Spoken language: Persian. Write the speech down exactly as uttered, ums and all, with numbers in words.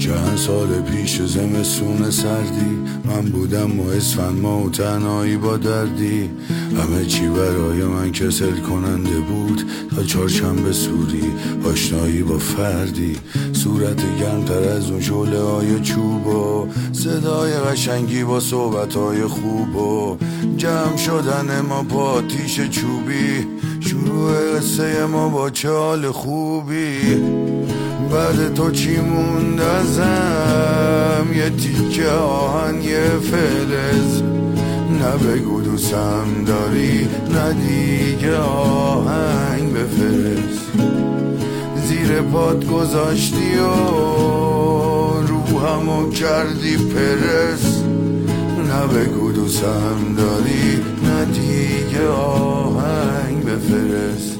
چند سال پیش زمستون سردی من بودم و اسفند ما و تنهایی با دردی، همه چی برای من کسل کننده بود تا چهارشنبه سوری آشنایی با فردی، صورت گرمتر از اون شعله های چوب و صدای قشنگی با صحبت های خوب و جمع شدن ما با آتیش چوبی، شروع قصه ما با چه حال خوبی. بعد تو چی موند ازم؟ یه تیکه آهن، یه فلز، نه بگو دوستم داری، نه دیگه آهنگ بفرست. زیر پات گذاشتی و روحمو کردی پرس، نه بگو دوستم داری، نه دیگه آهنگ بفرست.